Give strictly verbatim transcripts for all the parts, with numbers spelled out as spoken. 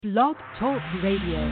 Blog Talk Radio.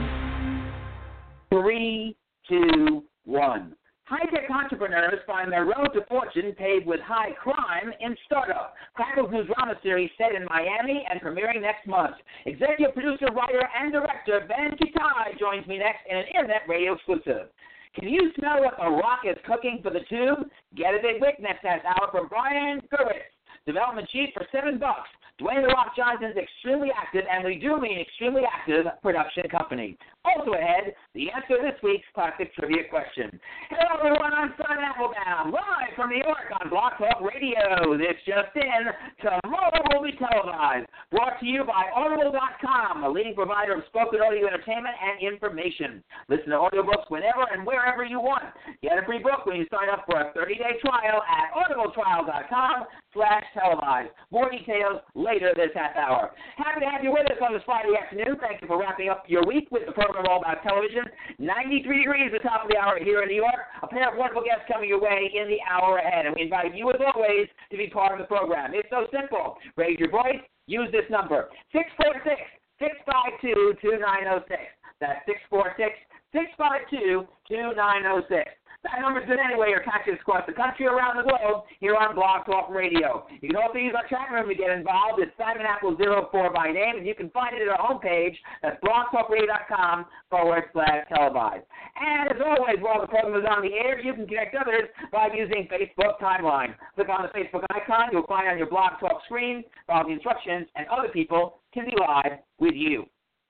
Three, two, one. High-tech entrepreneurs find their road to fortune paved with high crime in startup. Crackle's new drama series set in Miami and premiering next month. Executive producer, writer, and director Ben Kitai joins me next in an internet radio exclusive. Can you smell what The Rock is cooking for the tube? Get a big week next half hour from Brian Gervitz, development chief for seven bucks. Dwayne The Rock Johnson's extremely active, and we do mean extremely active, production company. Also ahead, the answer to this week's classic trivia question. Hello, everyone. I'm Simon Applebaum, live from New York on Blog Talk Radio. This just in, tomorrow will be televised. Brought to you by Audible dot com, a leading provider of spoken audio entertainment and information. Listen to audiobooks whenever and wherever you want. Get a free book when you sign up for a thirty-day trial at audible trial dot com slash televised. More details later this half hour. Happy to have you with us on this Friday afternoon. Thank you for wrapping up your week with the program all about television. ninety-three degrees at the top of the hour here in New York. A pair of wonderful guests coming your way in the hour ahead. And we invite you, as always, to be part of the program. It's so simple. Raise your voice. Use this number, six four six, six five two, two nine zero six. That's six four six, six five two, two nine zero six. That number's good anyway, or catch us across the country, around the globe, here on Blog Talk Radio. You can also use our chat room to get involved. It's Simon Apple zero four by name, and you can find it at our homepage. That's blogtalkradio.com forward slash televised. And as always, while the program is on the air, you can connect others by using Facebook Timeline. Click on the Facebook icon. You'll find it on your Blog Talk screen. Follow the instructions, and other people can be live with you.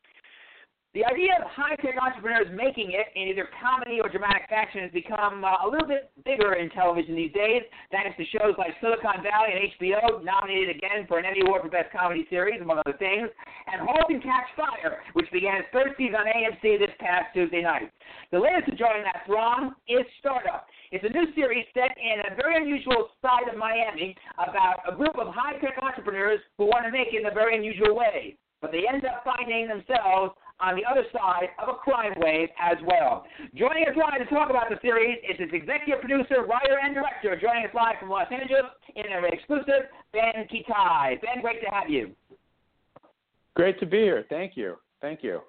The idea of high-tech entrepreneurs making it in either comedy or dramatic fashion has become uh, a little bit bigger in television these days, thanks to shows like Silicon Valley and H B O, nominated again for an Emmy Award for Best Comedy Series, among other things, and *Halt and Catch Fire*, which began its third season on A M C this past Tuesday night. The latest to join that throng is Startup. It's a new series set in a very unusual side of Miami about a group of high-tech entrepreneurs who want to make it in a very unusual way, but they end up finding themselves on the other side of a crime wave as well. Joining us live to talk about the series is its executive producer, writer, and director. Joining us live from Los Angeles in an exclusive, Ben Kitai. Ben, great to have you. Great to be here. Thank you. Thank you.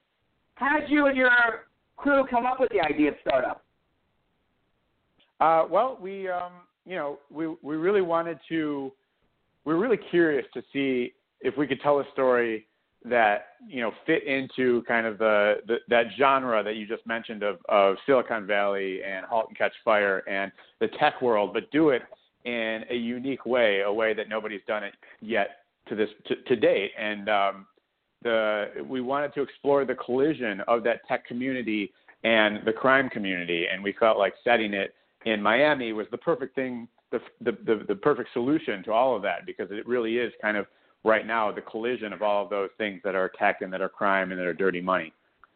How did you and your crew come up with the idea of Startup? Uh, well, we, um, you know, we we really wanted to. We were really curious to see if we could tell a story that, you know, fit into kind of the, the that genre that you just mentioned of, of Silicon Valley and *Halt and Catch Fire* and the tech world, but do it in a unique way, a way that nobody's done it yet to this to, to date. And um, the we wanted to explore the collision of that tech community and the crime community, and we felt like setting it in Miami was the perfect thing, the the the, the perfect solution to all of that, because it really is kind of right now the collision of all of those things that are tech and that are crime and that are dirty money.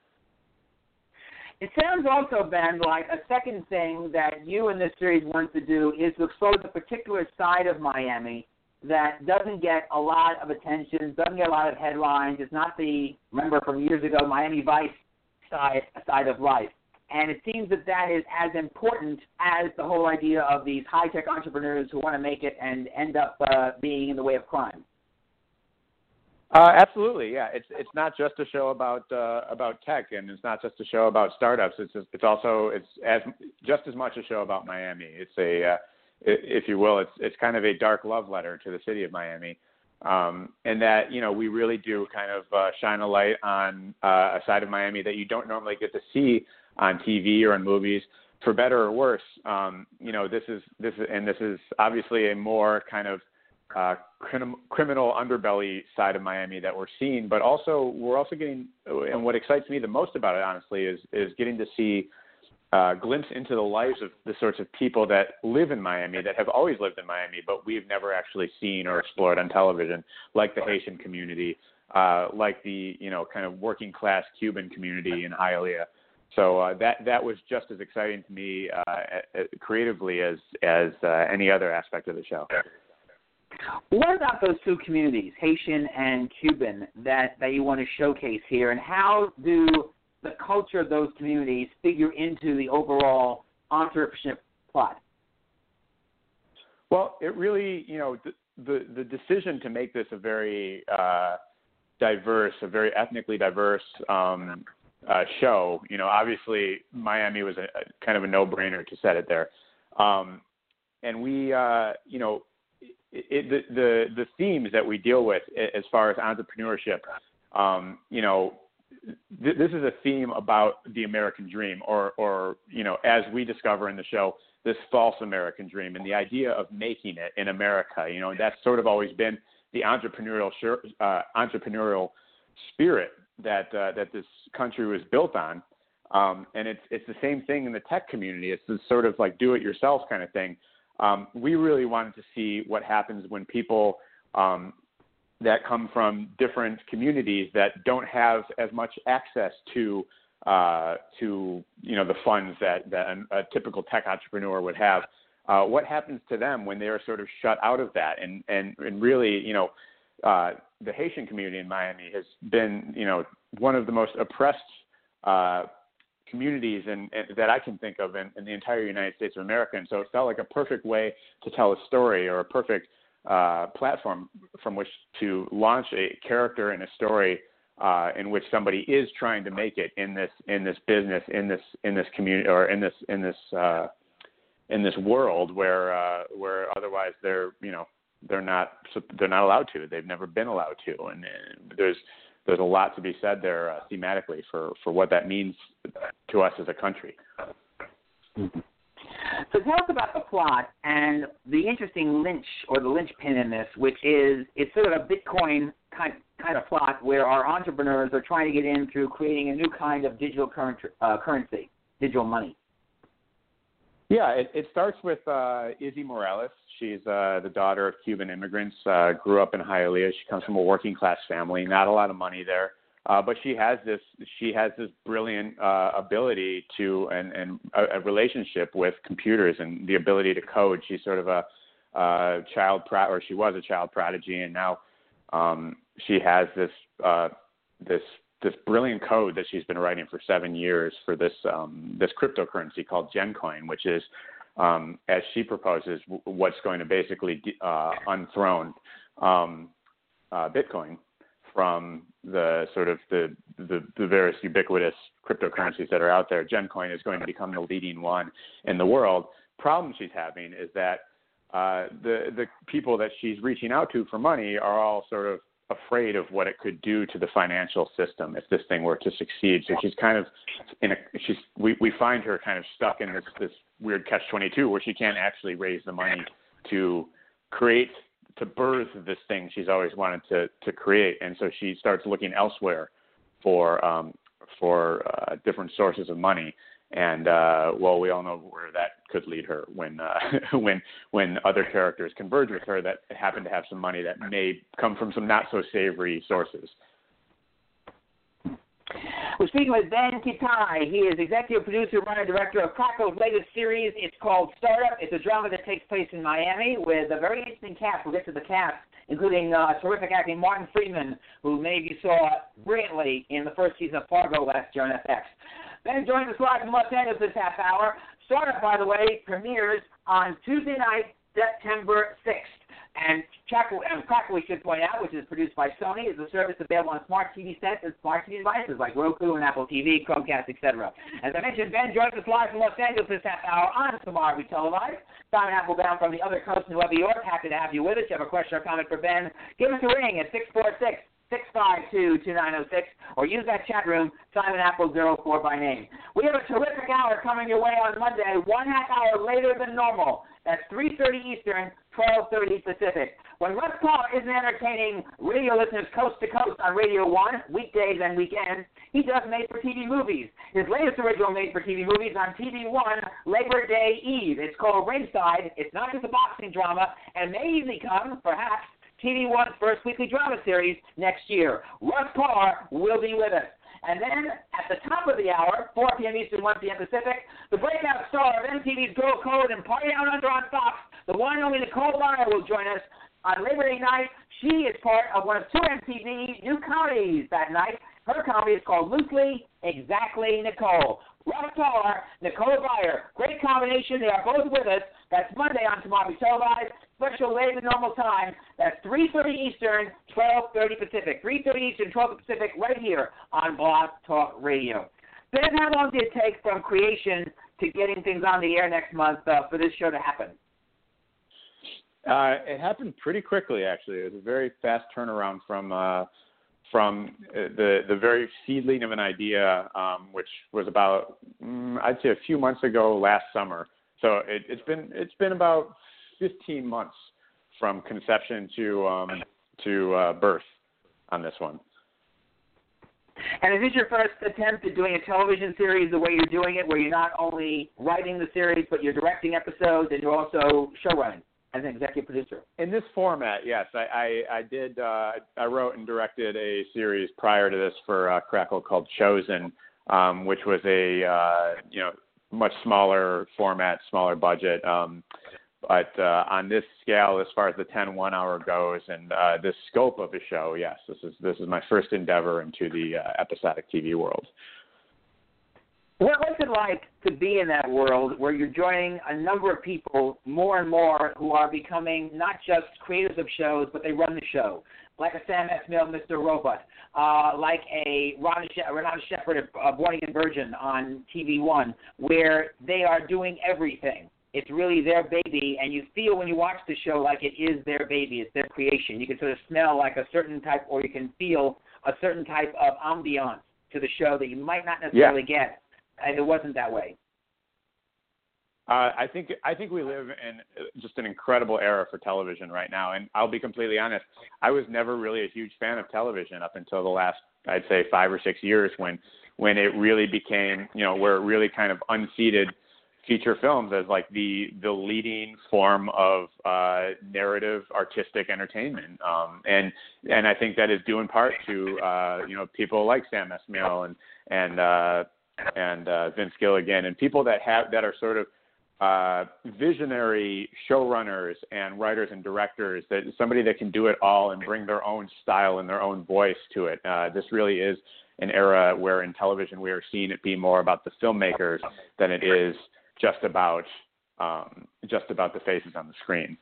It sounds also, Ben, like a second thing that you in this series want to do is to expose a particular side of Miami that doesn't get a lot of attention, doesn't get a lot of headlines. It's not the, remember from years ago, Miami Vice side, side of life. And it seems that that is as important as the whole idea of these high-tech entrepreneurs who want to make it and end up uh, being in the way of crime. Uh, absolutely, yeah. It's it's not just a show about uh, about tech, and it's not just a show about startups. It's just, it's also it's as just as much a show about Miami. It's a uh, if you will, it's it's kind of a dark love letter to the city of Miami, um, and that, you know, we really do kind of uh, shine a light on uh, a side of Miami that you don't normally get to see on T V or in movies, for better or worse. Um, you know, this is this is, and this is obviously a more kind of Uh, crim- criminal underbelly side of Miami that we're seeing, but also we're also getting, and what excites me the most about it, honestly, is is getting to see a glimpse into the lives of the sorts of people that live in Miami, that have always lived in Miami, but we've never actually seen or explored on television, like the Haitian community, uh, like the, you know, kind of working class Cuban community in Hialeah. So uh, that that was just as exciting to me uh, creatively as as uh, any other aspect of the show. What about those two communities, Haitian and Cuban, that, that you want to showcase here, and how do the culture of those communities figure into the overall entrepreneurship plot? Well, it really, you know, the the, the decision to make this a very uh, diverse, a very ethnically diverse um, uh, show. You know, obviously Miami was a, a kind of a no-brainer to set it there. Um, and we, uh, you know, it, it, the, the the themes that we deal with as far as entrepreneurship, um, you know, th- this is a theme about the American dream, or, or, you know, as we discover in the show, this false American dream and the idea of making it in America. You know, that's sort of always been the entrepreneurial uh, entrepreneurial spirit that uh, that this country was built on. Um, and it's it's the same thing in the tech community. It's this sort of like do-it-yourself kind of thing. Um, we really wanted to see what happens when people um, that come from different communities that don't have as much access to uh, to you know the funds that, that a, a typical tech entrepreneur would have. Uh, what happens to them when they are sort of shut out of that? And and, and really, you know, uh, the Haitian community in Miami has been, you know, one of the most oppressed uh, communities in, in, that I can think of in, in the entire United States of America. And so it felt like a perfect way to tell a story, or a perfect uh, platform from which to launch a character and a story uh, in which somebody is trying to make it in this in this business, in this in this community, or in this in this uh, in this world where uh, where otherwise they're you know they're not they're not allowed to. They've never been allowed to, and, and there's there's a lot to be said there uh, thematically for, for what that means to us as a country. Mm-hmm. So tell us about the plot and the interesting lynch or the linchpin in this, which is it's sort of a Bitcoin kind kind of plot where our entrepreneurs are trying to get in through creating a new kind of digital current, uh, currency, digital money. Yeah, it, it starts with uh, Izzy Morales. She's uh, the daughter of Cuban immigrants, uh, grew up in Hialeah. She comes from a working class family, not a lot of money there. Uh, but she has this she has this brilliant uh, ability to and, and a, a relationship with computers and the ability to code. She's sort of a uh, child pro- or she was a child prodigy, and now um, she has this uh, this this brilliant code that she's been writing for seven years for this um, this cryptocurrency called GenCoin, which is, um, as she proposes, w- what's going to basically uh, unthrone um, uh, Bitcoin from the sort of the, the the various ubiquitous cryptocurrencies that are out there. GenCoin is going to become the leading one in the world. Problem she's having is that uh, the the people that she's reaching out to for money are all sort of afraid of what it could do to the financial system if this thing were to succeed. So she's kind of in a she's we, we find her kind of stuck in this this weird catch twenty-two where she can't actually raise the money to create to birth this thing she's always wanted to to create, and so she starts looking elsewhere for um, for uh, different sources of money. And uh, well, we all know where that could lead her when uh, when when other characters converge with her that happen to have some money that may come from some not so savory sources. We're speaking with Ben Kitai. He is executive producer, writer, director of Crackle's latest series. It's called Startup. It's a drama that takes place in Miami with a very interesting cast. We'll get to the cast, including uh, terrific acting Martin Friedman, who many of you saw brilliantly in the first season of Fargo last year on F X. Ben joins us live from Los Angeles this half hour. Startup, by the way, premieres on Tuesday night, September sixth. And Crackle, we should point out, which is produced by Sony, is a service available on smart T V sets and smart T V devices like Roku and Apple T V, Chromecast, et cetera. As I mentioned, Ben joins us live from Los Angeles this half hour on Tomorrow We Televised. Simon Applebaum from the other coast in Nueva York, happy to have you with us. If you have a question or comment for Ben, give us a ring at six four six, six five two, two nine zero six, or use that chat room, Simon Apple zero four by name. We have a terrific hour coming your way on Monday, one half hour later than normal. That's three thirty Eastern, twelve thirty Pacific. When Russ Paul isn't entertaining radio listeners coast to coast on Radio one, weekdays and weekends, he does made-for-T V movies. His latest original made-for-T V movie is on T V one, Labor Day Eve. It's called Ringside. It's not just a boxing drama, and may even become, perhaps, T V one's first weekly drama series next year. Russ Parr will be with us. And then at the top of the hour, four p.m. Eastern, one p.m. Pacific, the breakout star of M T V's Girl Code and Party Down Under on Fox, the one and only Nicole Meyer will join us. on Labor Day night, she is part of one of two M T V new comedies that night. Her comedy is called Loosely Exactly Nicole. Robert Toller, Nicole Byer. Great combination. They are both with us. That's Monday on Tomorrow Be Televised. Special later than normal time. That's three thirty Eastern, twelve thirty Pacific. three thirty Eastern, twelve Pacific, right here on Blog Talk Radio. Ben, how long did it take from creation to getting things on the air next month uh, for this show to happen? Uh, it happened pretty quickly, actually. It was a very fast turnaround from uh, from the the very seedling of an idea, um, which was about mm, I'd say a few months ago last summer. So it, it's been it's been about fifteen months from conception to um, to uh, birth on this one. And is this your first attempt at doing a television series the way you're doing it, where you're not only writing the series, but you're directing episodes and you're also showrunning as an executive producer? In this format, yes. I, I, I did. Uh, I wrote and directed a series prior to this for uh, Crackle called Chosen, um, which was a uh, you know much smaller format, smaller budget. Um, But uh, on this scale, as far as the ten one-hour goes, and uh, the scope of the show, yes, this is this is my first endeavor into the uh, episodic T V world. What was it like to be in that world where you're joining a number of people, more and more, who are becoming not just creators of shows, but they run the show, like a Sam Esmail, Mister Robot, uh, like a Ron She- Renata Shepard of uh, Born Again Virgin on T V One, where they are doing everything. It's really their baby, and you feel when you watch the show like it is their baby. It's their creation. You can sort of smell like a certain type, or you can feel a certain type of ambiance to the show that you might not necessarily yeah. get if it wasn't that way. Uh, I think I think we live in just an incredible era for television right now, and I'll be completely honest. I was never really a huge fan of television up until the last, I'd say, five or six years when when it really became, you know, where it really kind of unseated feature films as like the the leading form of uh, narrative artistic entertainment, um, and and I think that is due in part to uh, you know people like Sam Esmail and and uh, and uh, Vince Gilligan and people that have that are sort of uh, visionary showrunners and writers and directors, that somebody that can do it all and bring their own style and their own voice to it. Uh, this really is an era where in television we are seeing it be more about the filmmakers than it is just about um, just about the faces on the screen.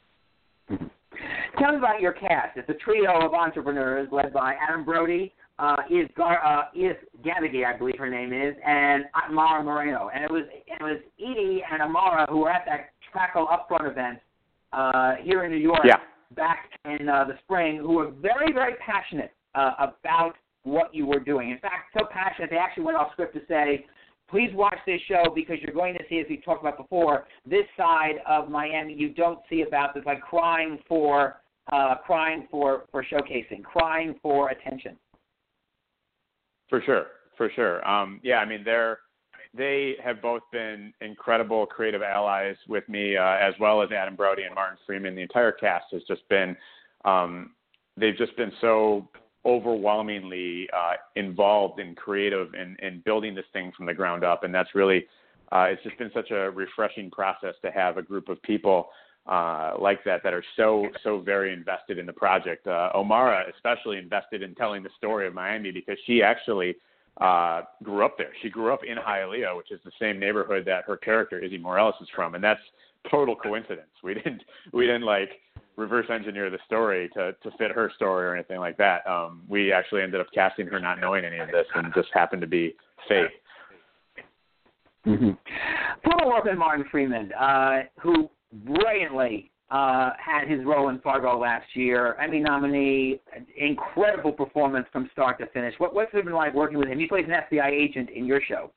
Tell me about your cast. It's a trio of entrepreneurs led by Adam Brody, uh, Edith, Gar- uh, Edith Gadigan, I believe her name is, and Amara Moreno. And it was it was Edie and Amara who were at that Crackle Upfront event uh, here in New York yeah. back in uh, the spring, who were very, very passionate uh, about what you were doing. In fact, so passionate they actually went off script to say, please watch this show because you're going to see, as we talked about before, this side of Miami you don't see about this, like crying for, uh, crying for, for showcasing, crying for attention. For sure, for sure. Um, yeah, I mean, they're they have both been incredible creative allies with me, uh, as well as Adam Brody and Martin Freeman. The entire cast has just been, um, they've just been so overwhelmingly uh, involved and creative in, in building this thing from the ground up. And that's really, uh, it's just been such a refreshing process to have a group of people uh, like that that are so, so very invested in the project. Uh, Omara especially invested in telling the story of Miami because she actually uh, grew up there. She grew up in Hialeah, which is the same neighborhood that her character, Izzy Morales, is from. And that's total coincidence. We didn't, we didn't like, reverse engineer the story to, to fit her story or anything like that. Um, we actually ended up casting her not knowing any of this and just happened to be fate. Mm-hmm. Paul Wolf and Martin Freeman, uh, who brilliantly uh, had his role in Fargo last year, Emmy nominee, incredible performance from start to finish. What, what's it been like working with him? He plays an F B I agent in your show.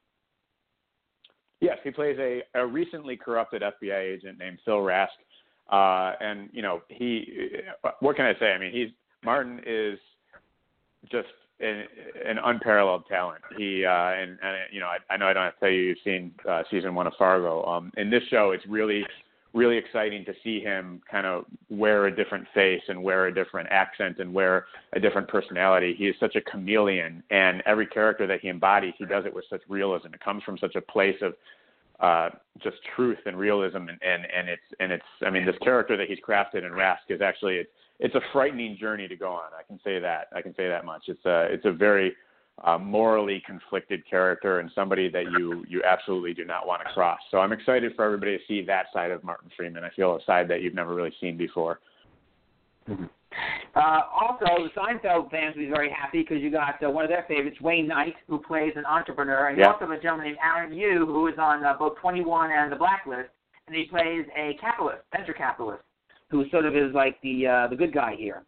Yes, he plays a, a recently corrupted F B I agent named Phil Rask. Uh, and, you know, he, what can I say? I mean, he's, Martin is just an, an unparalleled talent. He, uh, and, and, you know, I, I know I don't have to tell you, you've seen uh, season one of Fargo. Um, in this show, it's really, really exciting to see him kind of wear a different face and wear a different accent and wear a different personality. He is such a chameleon, and every character that he embodies, he does it with such realism. It comes from such a place of, uh, just truth and realism, and, and, and it's and it's I mean, this character that he's crafted in Rask is actually it's it's a frightening journey to go on. I can say that. I can say that much. It's a it's a very uh, morally conflicted character and somebody that you you absolutely do not want to cross. So I'm excited for everybody to see that side of Martin Freeman. I feel a side that you've never really seen before. Mm-hmm. Uh, also, the Seinfeld fans will be very happy because you got uh, one of their favorites, Wayne Knight, who plays an entrepreneur, and you yeah. also have a gentleman named Aaron Yu, who is on uh, both twenty-one and The Blacklist, and he plays a capitalist, venture capitalist, who sort of is like the uh, the good guy here.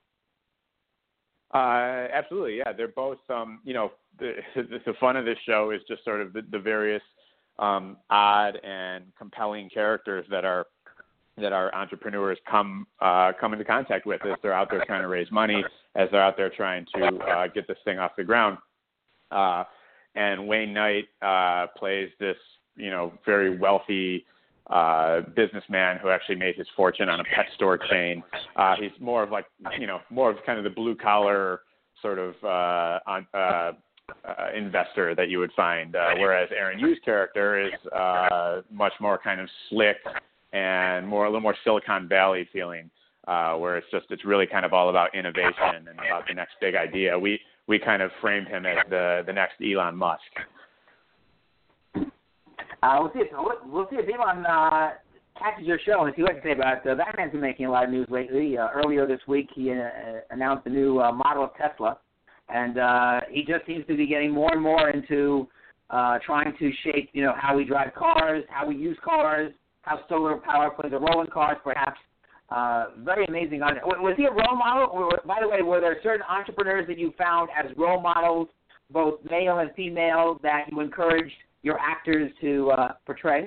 Uh, absolutely, yeah. They're both, um, you know, the, the fun of this show is just sort of the, the various um, odd and compelling characters that are that our entrepreneurs come uh, come into contact with as they're out there trying to raise money, as they're out there trying to uh, get this thing off the ground. Uh, and Wayne Knight uh, plays this, you know, very wealthy uh, businessman who actually made his fortune on a pet store chain. Uh, he's more of like, you know, more of kind of the blue collar sort of uh, on, uh, uh, investor that you would find, uh, whereas Aaron Yu's character is uh, much more kind of slick and more a little more Silicon Valley feeling, uh, where it's just it's really kind of all about innovation and about the next big idea. We we kind of framed him as the the next Elon Musk. Uh, we'll see if we'll see if Elon uh, catches your show and see what to say about it. Uh, that man's been making a lot of news lately. Uh, earlier this week, he uh, announced a new uh, model of Tesla, and uh, he just seems to be getting more and more into uh, trying to shape, you know, how we drive cars, how we use cars, how solar power plays a role in cars, perhaps. Uh, very amazing. On it. Was he a role model? Or, by the way, were there certain entrepreneurs that you found as role models, both male and female, that you encouraged your actors to uh, portray?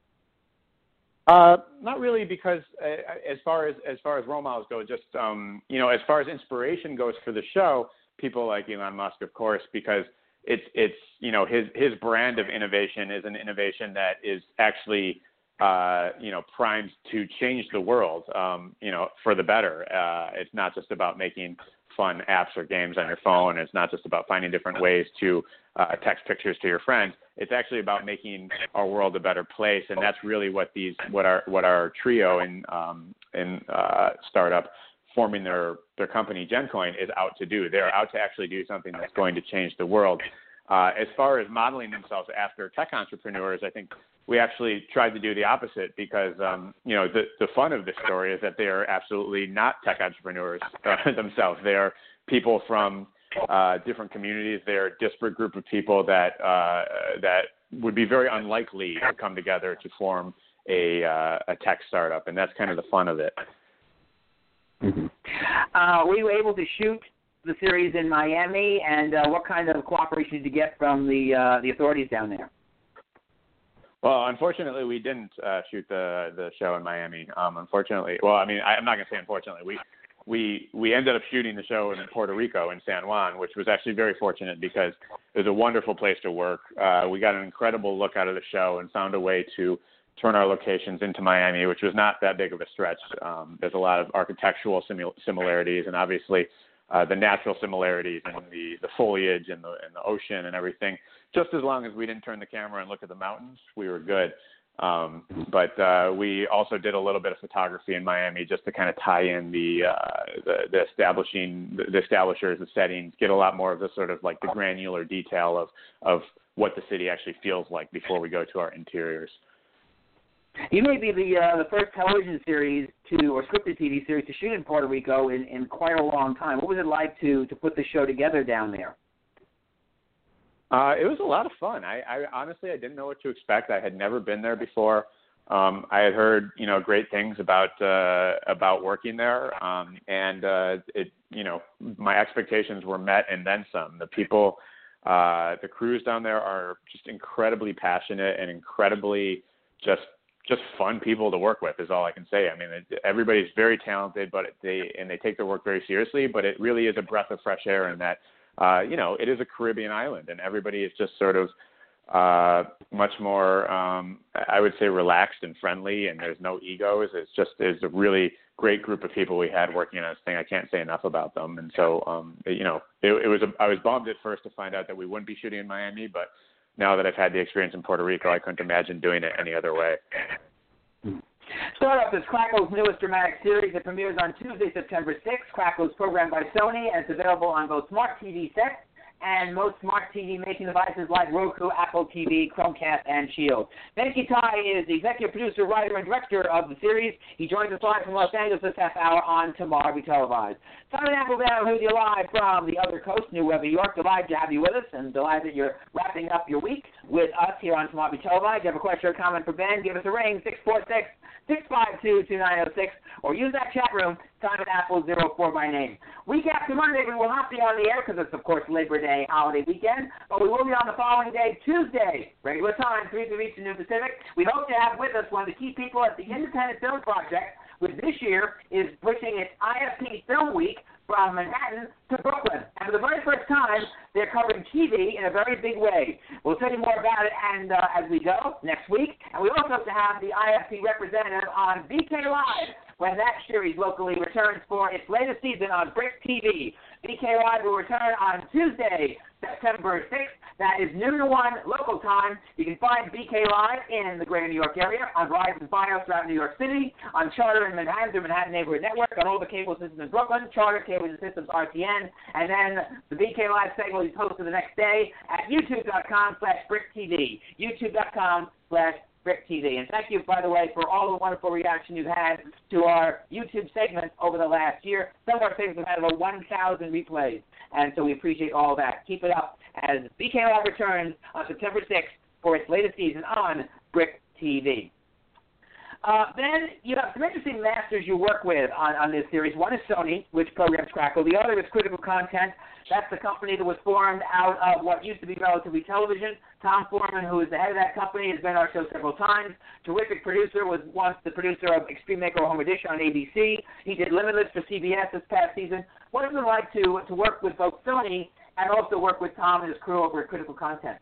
Uh, not really, because uh, as far as as far as role models go, just um, you know, as far as inspiration goes for the show, people like Elon Musk, of course, because it's it's you know his his brand of innovation is an innovation that is actually Uh, you know, primed to change the world, um, you know, for the better. Uh, it's not just about making fun apps or games on your phone. It's not just about finding different ways to uh, text pictures to your friends. It's actually about making our world a better place, and that's really what these, what our, what our trio in um, in uh, startup, forming their their company GenCoin, is out to do. They're out to actually do something that's going to change the world. Uh, as far as modeling themselves after tech entrepreneurs, I think we actually tried to do the opposite because, um, you know, the, the fun of this story is that they are absolutely not tech entrepreneurs uh, themselves. They are people from uh, different communities. They're a disparate group of people that uh, that would be very unlikely to come together to form a, uh, a tech startup, and that's kind of the fun of it. Mm-hmm. Uh, were you able to shoot the series in Miami, and uh, what kind of cooperation did you get from the uh, the authorities down there? Well, unfortunately, we didn't uh, shoot the the show in Miami. Um, unfortunately, well, I mean, I, I'm not going to say unfortunately. We we we ended up shooting the show in Puerto Rico in San Juan, which was actually very fortunate because it was a wonderful place to work. Uh, we got an incredible look out of the show and found a way to turn our locations into Miami, which was not that big of a stretch. Um, there's a lot of architectural simil- similarities, and obviously uh, the natural similarities and the, the foliage and the and the ocean and everything. Just as long as we didn't turn the camera and look at the mountains, we were good. Um, but uh, we also did a little bit of photography in Miami just to kind of tie in the, uh, the, the establishing, the establishers, the settings, get a lot more of the sort of like the granular detail of, of what the city actually feels like before we go to our interiors. You may be the uh, the first television series to, or scripted T V series to shoot in Puerto Rico in, in quite a long time. What was it like to, to put the show together down there? Uh, it was a lot of fun. I, I honestly, I didn't know what to expect. I had never been there before. Um, I had heard, you know, great things about uh, about working there, um, and uh, it, you know, my expectations were met and then some. The people, uh, the crews down there are just incredibly passionate and incredibly just just fun people to work with. Is all I can say. I mean, it, everybody's very talented, but they and they take their work very seriously. But it really is a breath of fresh air in that. Uh, you know, it is a Caribbean island, and everybody is just sort of uh, much more, um, I would say, relaxed and friendly, and there's no egos. It's just it's a really great group of people we had working on this thing. I can't say enough about them. And so, um, it, you know, it, it was a, I was bummed at first to find out that we wouldn't be shooting in Miami, but now that I've had the experience in Puerto Rico, I couldn't imagine doing it any other way. Startup is Crackle's newest dramatic series. It premieres on Tuesday, September sixth. Crackle is programmed by Sony and it's available on both smart T V sets and most smart T V making devices like Roku, Apple T V, Chromecast, and Shield. Benki Tai is the executive producer, writer, and director of the series. He joins us live from Los Angeles this half hour on Tomorrow Be Televised. Simon Applebaum, who's you live from the other coast, New Wave, New York. Delighted to have you with us and delighted that you're wrapping up your week with us here on Tomorrow Be Televised. If you have a question or comment for Ben, give us a ring, six four six, six five two, two nine zero six, or use that chat room, Simon Apple zero four by name. Week after Monday, we will not be on the air because it's, of course, Labor Day holiday weekend, but we will be on the following day, Tuesday, regular time, three to Eastern Noon Pacific. We hope to have with us one of the key people at the Independent Film Project, which this year is pushing its I F P Film Week from Manhattan to Brooklyn. And for the very first time, they're covering T V in a very big way. We'll tell you more about it and uh, as we go next week. And we also have to have the I F P representative on B K Live when that series locally returns for its latest season on Brick T V. B K Live will return on Tuesday, September sixth. That is noon to one local time. You can find B K Live in the greater New York area, on Verizon Fios throughout New York City, on Charter in Manhattan through Manhattan Neighborhood Network, on all the cable systems in Brooklyn, Charter, Cable Systems, R T N, and then the B K Live segment will be posted the next day at youtube.com slash BrickTV, youtube.com slash Brick T V. And thank you, by the way, for all the wonderful reaction you've had to our YouTube segments over the last year. Some of our segments have had over one thousand replays, and so we appreciate all that. Keep it up as B K Live returns on September sixth for its latest season on Brick T V. Uh, then you have some interesting masters you work with on, on this series. One is Sony, which programs Crackle. The other is Critical Content. That's the company that was formed out of what used to be Relatively Television. Tom Foreman, who is the head of that company, has been on our show several times. Terrific producer, was once the producer of Extreme Makeover Home Edition on A B C. He did Limitless for C B S this past season. What is it like to, to work with both Sony and also work with Tom and his crew over at Critical Content?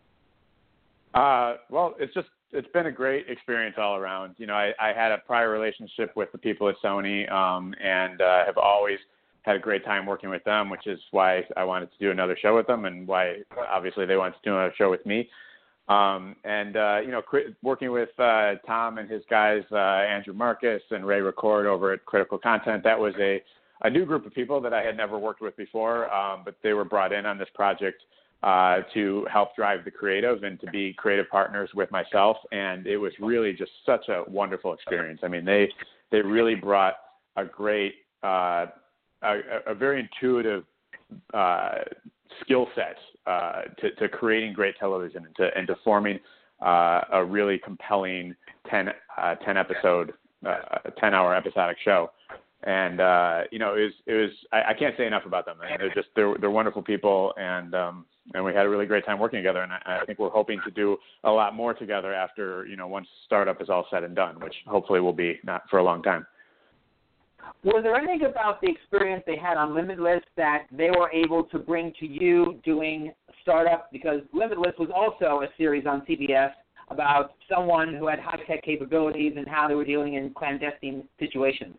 Uh, well, it's just it's been a great experience all around. You know, I, I had a prior relationship with the people at Sony, um, and uh, have always had a great time working with them, which is why I wanted to do another show with them, and why obviously they wanted to do another show with me. Um, and uh, you know, cri- working with uh, Tom and his guys, uh, Andrew Marcus and Ray Record over at Critical Content, that was a a new group of people that I had never worked with before, um, but they were brought in on this project uh, to help drive the creative and to be creative partners with myself. And it was really just such a wonderful experience. I mean, they, they really brought a great, uh, a, a very intuitive uh, skill set uh, to, to creating great television and to, and to forming uh, a really compelling ten, uh, ten episode, uh, ten hour episodic show. And, uh, you know, it was, it was, I, I can't say enough about them. I mean, they're just, they're, they're wonderful people. And, um, and we had a really great time working together. And I, I think we're hoping to do a lot more together after, you know, once startup is all said and done, which hopefully will be not for a long time. Was there anything about the experience they had on Limitless that they were able to bring to you doing startup? Because Limitless was also a series on C B S about someone who had high-tech capabilities and how they were dealing in clandestine situations.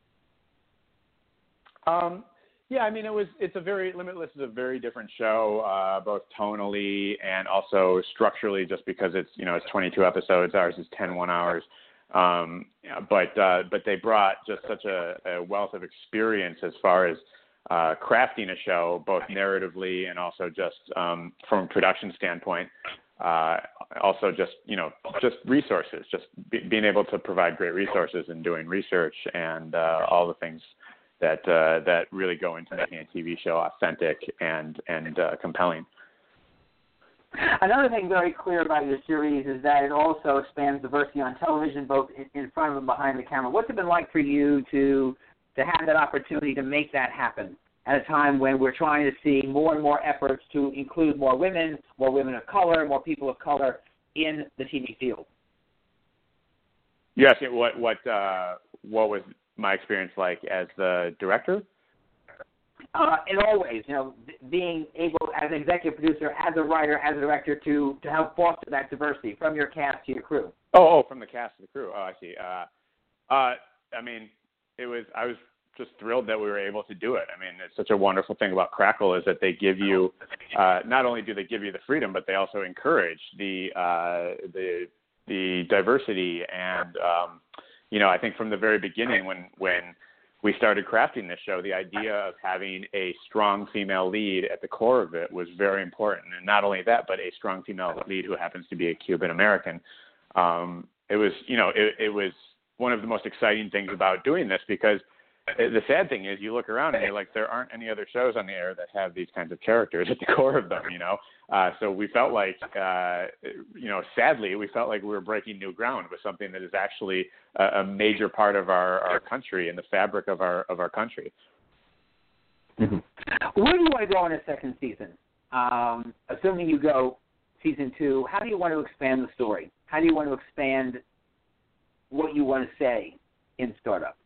Um, yeah, I mean, it was, it's a very, Limitless is a very different show, uh, both tonally and also structurally, just because it's, you know, it's twenty-two episodes, ours is ten one hours. Um, but, uh, but they brought just such a, a wealth of experience as far as, uh, crafting a show, both narratively and also just, um, from a production standpoint. Uh, also just, you know, just resources, just be, being able to provide great resources and doing research and, uh, all the things that uh, that really go into making a T V show authentic and and uh, compelling. Another thing very clear about your series is that it also expands diversity on television, both in front of and behind the camera. What's it been like for you to to have that opportunity to make that happen at a time when we're trying to see more and more efforts to include more women, more women of color, more people of color in the T V field? You asking what what uh, what was my experience like as the director? Uh, in all ways, you know, being able as an executive producer, as a writer, as a director, to, to help foster that diversity from your cast to your crew. Oh, oh, from the cast to the crew. Oh, I see. Uh, uh, I mean, it was I was just thrilled that we were able to do it. I mean, it's such a wonderful thing about Crackle is that they give you, uh, not only do they give you the freedom, but they also encourage the uh, the the diversity. And um, you know, I think from the very beginning, when when we started crafting this show, the idea of having a strong female lead at the core of it was very important. And not only that, but a strong female lead who happens to be a Cuban American. Um, it was, you know, it, it was one of the most exciting things about doing this, because the sad thing is you look around and you're like, there aren't any other shows on the air that have these kinds of characters at the core of them, you know? Uh, so we felt like, uh, you know, sadly, we felt like we were breaking new ground with something that is actually a, a major part of our, our country and the fabric of our of our country. Mm-hmm. Where do you want to go in a second season? Um, assuming you go season two, how do you want to expand the story? How do you want to expand what you want to say in Startup?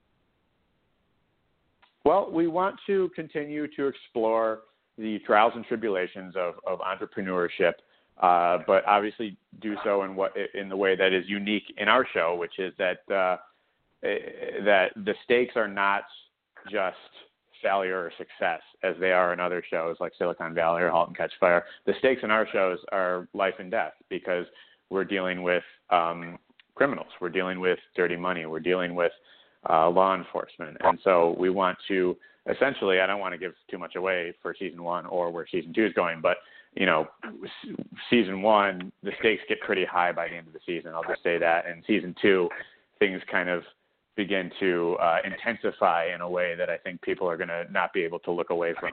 Well, we want to continue to explore the trials and tribulations of, of entrepreneurship, uh, but obviously do so in what in the way that is unique in our show, which is that uh, that the stakes are not just failure or success as they are in other shows like Silicon Valley or *Halt and Catch Fire*. The stakes in our shows are life and death, because we're dealing with um, criminals, we're dealing with dirty money, we're dealing with Uh, law enforcement. And so we want to essentially, I don't want to give too much away for season one or where season two is going, but, you know, season one, the stakes get pretty high by the end of the season. I'll just say that. And season two, things kind of begin to uh, intensify in a way that I think people are going to not be able to look away from.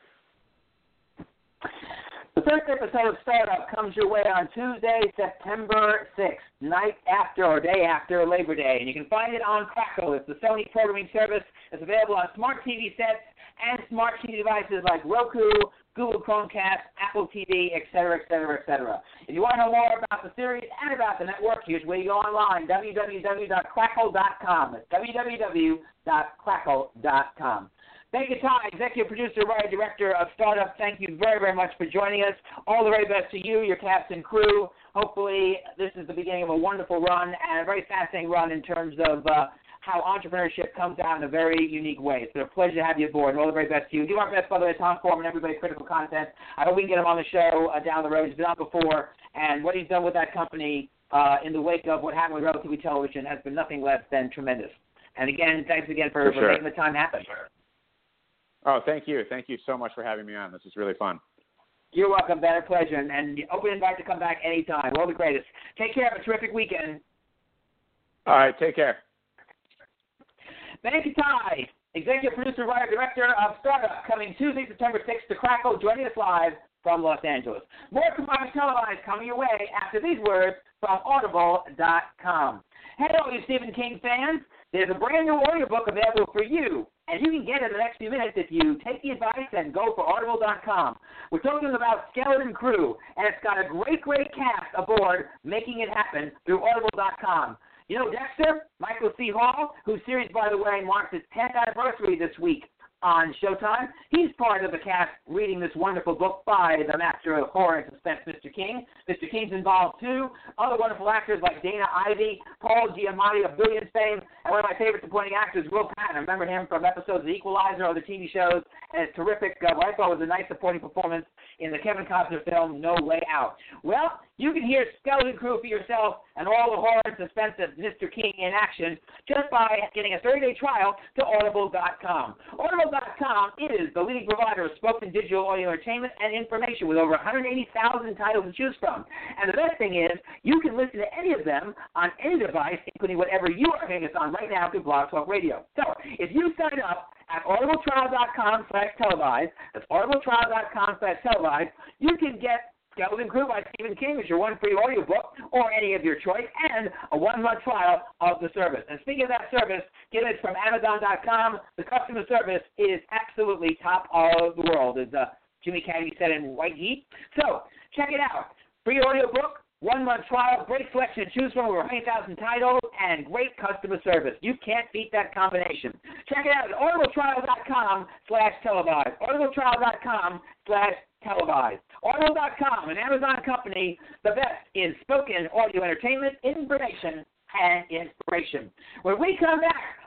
The first episode of Startup comes your way on Tuesday, September sixth, night after or day after Labor Day. And you can find it on Crackle. It's the Sony programming service. It's available on smart T V sets and smart T V devices like Roku, Google Chromecast, Apple T V, et cetera, et cetera, et cetera. If you want to know more about the series and about the network, here's where you go online, w w w dot crackle dot com. That's w w w dot crackle dot com. Thank you, Ty, executive producer, writer, director of Startup. Thank you very, very much for joining us. All the very best to you, your cast and crew. Hopefully this is the beginning of a wonderful run and a very fascinating run in terms of uh, how entrepreneurship comes out in a very unique way. It's been a pleasure to have you aboard. All the very best to you. Do our best, by the way, Tom Foreman, everybody, Critical Content. I hope we can get him on the show uh, down the road. He's been on before, and what he's done with that company uh, in the wake of what happened with Relatively Television has been nothing less than tremendous. And again, thanks again for, for, for sure. making the time happen. Oh, thank you. Thank you so much for having me on. This is really fun. You're welcome. Been a pleasure. And, and open invite to come back anytime. All the greatest. Take care. Have a terrific weekend. All right. Take care. Thank you, Ty, executive producer, writer, director of Startup, coming Tuesday, September sixth to Crackle, joining us live from Los Angeles. More Combined Televised coming your way after these words from audible dot com. Hey, all you Stephen King fans, there's a brand new audiobook available for you, and you can get it in the next few minutes if you take the advice and go for audible dot com. We're talking about Skeleton Crew, and it's got a great, great cast aboard making it happen through audible dot com. You know Dexter, Michael C. Hall, whose series, by the way, marks its tenth anniversary this week on Showtime. He's part of the cast reading this wonderful book by the master of horror and suspense, Mister King. Mister King's involved, too. Other wonderful actors like Dana Ivey, Paul Giamatti of Billions fame, and one of my favorite supporting actors, Will Patton. I remember him from episodes of The Equalizer or the T V shows, and it's terrific. Uh, what I thought was a nice supporting performance in the Kevin Costner film No Way Out. Well, you can hear Skeleton Crew for yourself and all the horror and suspense of Mister King in action just by getting a thirty-day trial to audible dot com. audible dot com is the leading provider of spoken digital audio entertainment and information with over one hundred eighty thousand titles to choose from. And the best thing is, you can listen to any of them on any device, including whatever you are hearing us on right now through Blog Talk Radio. So, if you sign up at audible trial dot com slash televised, that's audible trial dot com slash televised, you can get Skeleton Crew by Stephen King is your one free audiobook, or any of your choice, and a one-month trial of the service. And speaking of that service, get it from amazon dot com. The customer service is absolutely top of the world, as uh, Jimmy Kennedy said in White Heat. So check it out. Free audiobook, one-month trial, great selection to choose from, over one hundred thousand titles, and great customer service. You can't beat that combination. Check it out at audible trial dot com slash televised. audible trial dot com slash televised. audible dot com, an Amazon company, the best in spoken audio entertainment, information, and inspiration. When we come back,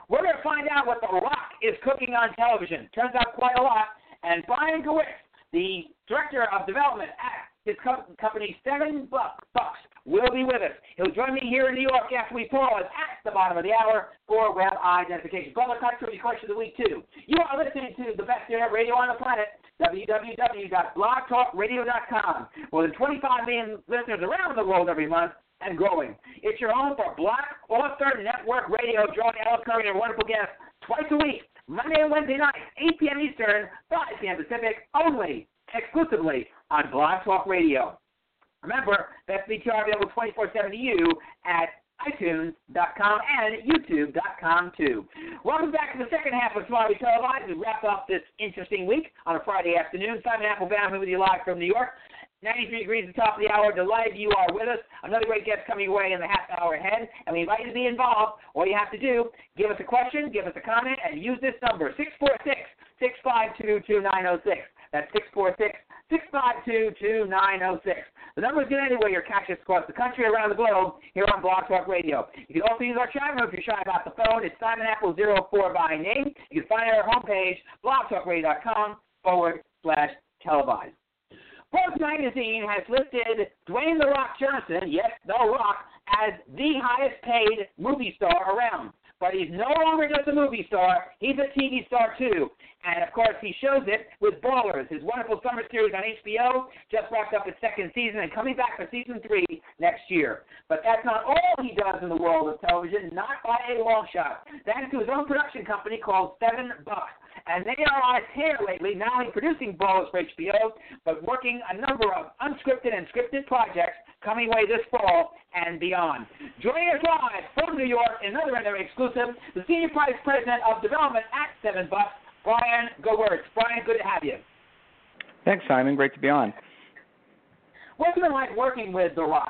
We're going to find out what The Rock is cooking on television. Turns out quite a lot. And Brian Gewirtz, the Director of Development at his co- company Seven Bucks, will be with us. He'll join me here in New York after we pause at the bottom of the hour for web identification. Brother Country question of the week, too. You are listening to the best internet radio on the planet, w w w dot blog talk radio dot com. More than twenty-five million listeners around the world every month and growing. It's your home for Black Author Network Radio, drawing Ella Curry and wonderful guests twice a week, Monday and Wednesday nights, eight p.m. Eastern, five p.m. Pacific, only, exclusively on Blog Talk Radio. Remember, that's B T R available twenty-four seven to you at iTunes dot com and YouTube dot com, too. Welcome back to the second half of Tomorrow We Televised. We wrap up this interesting week on a Friday afternoon. Simon Applebaum here with you live from New York. ninety-three degrees at the top of the hour. Delighted you are with us. Another great guest coming your way in the half hour ahead. And we invite you to be involved. All you have to do, give us a question, give us a comment, and use this number, six four six, six five two, two nine zero six. That's six four six, six five two, two nine zero six. The number is good anywhere you're catching us across the country, around the globe, here on Blog Talk Radio. You can also use our chat room if you're shy about the phone. It's Simon Apple zero four by name. You can find it at our homepage, blog talk radio dot com forward slash televised. Forbes magazine has listed Dwayne The Rock Johnson, yes, The Rock, as the highest paid movie star around. But he's no longer just a movie star. He's a T V star, too. And, of course, he shows it with Ballers, his wonderful summer series on H B O, just wrapped up its second season and coming back for season three next year. But that's not all he does in the world of television, not by a long shot. Thanks to his own production company called Seven Bucks. And they are on its hair lately, not only producing Ballers for H B O, but working a number of unscripted and scripted projects coming away this fall and beyond. Joining us live from New York, another another exclusive, the Senior Vice President of Development at Seven Bucks, Brian Gewirtz. Brian, good to have you. Thanks, Simon. Great to be on. What's it been like working with The Rock?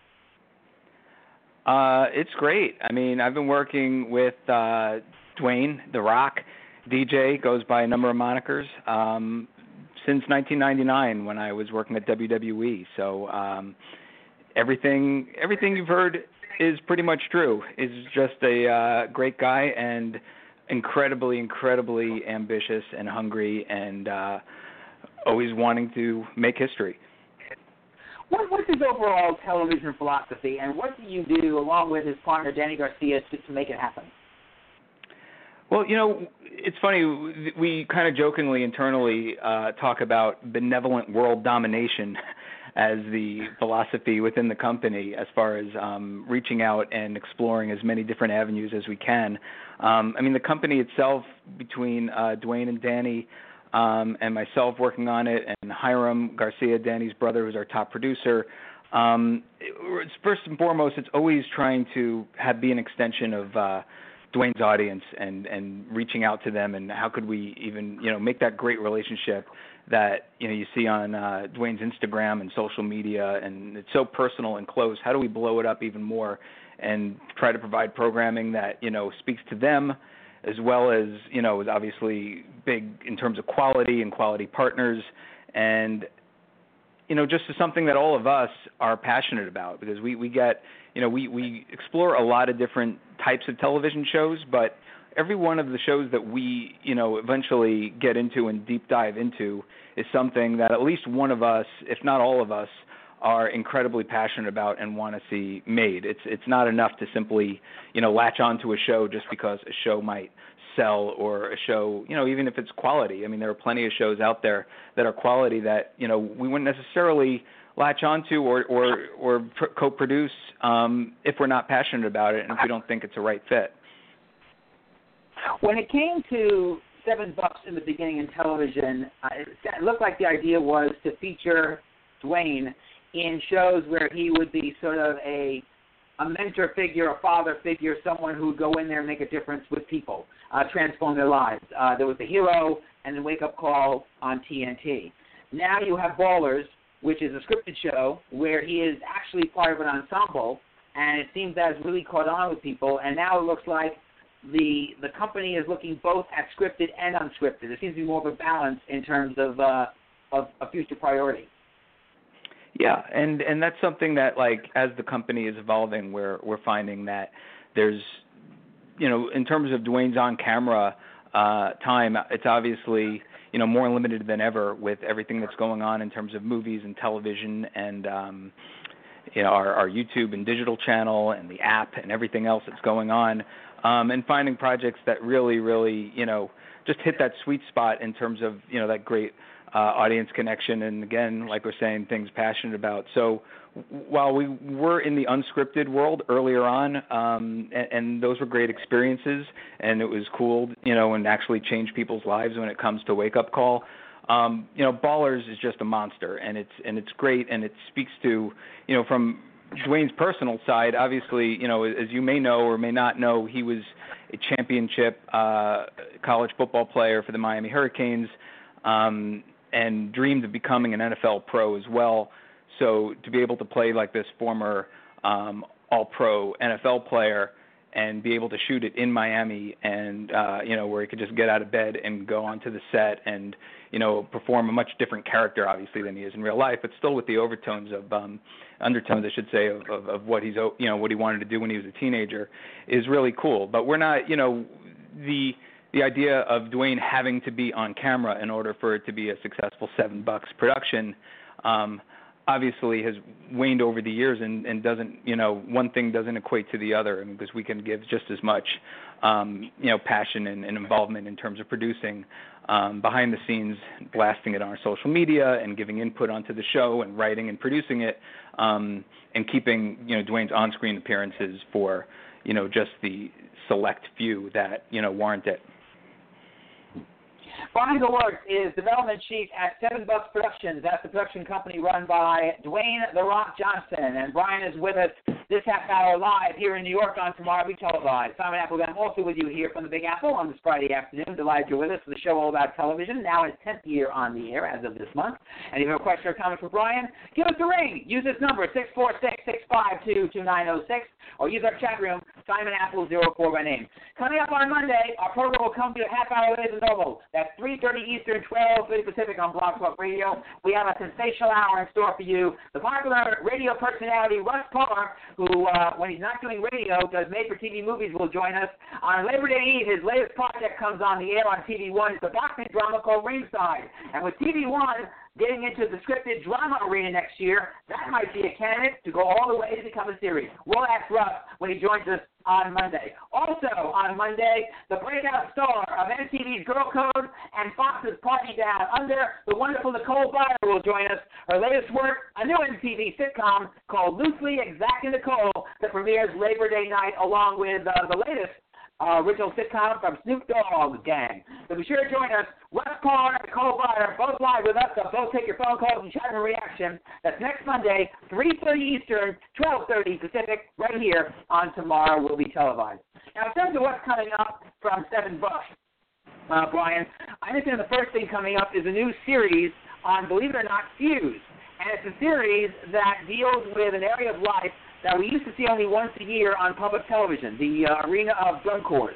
Uh, it's great. I mean, I've been working with uh, Dwayne The Rock. D J goes by a number of monikers um, since nineteen ninety-nine when I was working at W W E. So um, everything everything you've heard is pretty much true. He's just a uh, great guy and incredibly, incredibly ambitious and hungry and uh, always wanting to make history. What, what's his overall television philosophy, and what do you do along with his partner Danny Garcia to, to make it happen? Well, you know, it's funny. We kind of jokingly internally uh, talk about benevolent world domination as the philosophy within the company as far as um, reaching out and exploring as many different avenues as we can. Um, I mean, the company itself, between uh, Dwayne and Danny um, and myself working on it, and Hiram Garcia, Danny's brother, who's our top producer, um, it's first and foremost, it's always trying to have be an extension of uh, Dwayne's audience and, and reaching out to them, and how could we even, you know, make that great relationship that, you know, you see on uh, Dwayne's Instagram and social media, and it's so personal and close. How do we blow it up even more and try to provide programming that, you know, speaks to them as well as, you know, is obviously big in terms of quality and quality partners, and, you know, just is something that all of us are passionate about, because we, we get, you know, we, we explore a lot of different types of television shows, but every one of the shows that we, you know, eventually get into and deep dive into is something that at least one of us, if not all of us, are incredibly passionate about and want to see made. It's it's not enough to simply, you know, latch onto a show just because a show might sell, or a show, you know, even if it's quality. I mean, there are plenty of shows out there that are quality that, you know, we wouldn't necessarily latch onto or or or pr- co-produce um, if we're not passionate about it and if we don't think it's a right fit. When it came to Seven Bucks in the beginning in television, uh, it looked like the idea was to feature Dwayne in shows where he would be sort of a a mentor figure, a father figure, someone who would go in there and make a difference with people, uh, transform their lives. Uh, there was The Hero and The Wake Up Call on T N T. Now you have Ballers, which is a scripted show where he is actually part of an ensemble, and it seems that has really caught on with people, and now it looks like the the company is looking both at scripted and unscripted. There seems to be more of a balance in terms of uh, of a future priority. Yeah, and, and that's something that, like, as the company is evolving, we're we're finding that there's you know, in terms of Dwayne's on-camera uh, time, it's obviously, you know, more limited than ever with everything that's going on in terms of movies and television and, um, you know, our, our YouTube and digital channel and the app and everything else that's going on, um, and finding projects that really, really, you know, just hit that sweet spot in terms of, you know, that great uh, audience connection and, again, like we're saying, things passionate about. So while we were in the unscripted world earlier on, um, and, and those were great experiences, and it was cool, you know, and actually changed people's lives when it comes to Wake Up Call, um, you know, Ballers is just a monster, and it's and it's great, and it speaks to, you know, from Dwayne's personal side, obviously, you know, as you may know or may not know, he was a championship uh, college football player for the Miami Hurricanes, um, and dreamed of becoming an N F L pro as well. So to be able to play like this former um, all-pro N F L player and be able to shoot it in Miami and, uh, you know, where he could just get out of bed and go onto the set and, you know, perform a much different character, obviously, than he is in real life, but still with the overtones of, um, undertones, I should say, of, of, of what he's, you know, what he wanted to do when he was a teenager is really cool. But we're not, you know, the the idea of Dwayne having to be on camera in order for it to be a successful Seven Bucks production, um, obviously has waned over the years and, and doesn't, you know, one thing doesn't equate to the other, because we can give just as much, um, you know, passion and, and involvement in terms of producing um, behind the scenes, blasting it on our social media and giving input onto the show and writing and producing it, um, and keeping, you know, Dwayne's on-screen appearances for, you know, just the select few that, you know, warrant it. Brian Gewirtz is development chief at Seven Bucks Productions. That's the production company run by Dwayne The Rock Johnson. And Brian is with us this half hour live here in New York on Tomorrow We Televised. Simon Applebaum also with you here from the Big Apple on this Friday afternoon. Delighted you're with us for the show all about television, now in its tenth year on the air as of this month. And if you have a question or comment for Brian, give us a ring. Use this number, six four six, six five two, two nine zero six, or use our chat room, Simon Apple zero four by name. Coming up on Monday, our program will come to you a half hour later than normal. That's three thirty Eastern, twelve thirty Pacific on Blog Talk Radio. We have a sensational hour in store for you. The popular radio personality Russ Parr, who, uh, when he's not doing radio, does made-for-T V movies, will join us. On Labor Day Eve, his latest project comes on the air on T V One. It's a boxing drama called Ringside. And with T V One getting into the scripted drama arena next year, that might be a candidate to go all the way to become a series. We'll ask Russ when he joins us on Monday. Also on Monday, the breakout star of M T V's Girl Code and Fox's Party Down Under, the wonderful Nicole Byer, will join us. Her latest work, a new M T V sitcom called Loosely Exacting Nicole, that premieres Labor Day night along with uh, the latest Uh, original sitcom from Snoop Dogg's gang. So be sure to join us. Russ Parr and Nicole Byer, both live with us. They'll both take your phone calls and chat and reaction. That's next Monday, three thirty Eastern, twelve thirty Pacific, right here on Tomorrow Will Be Televised. Now, in terms of what's coming up from Seven Bucks, uh, Brian, I think the first thing coming up is a new series on, believe it or not, Fuse. And it's a series that deals with an area of life that we used to see only once a year on public television, the uh, arena of drum corps.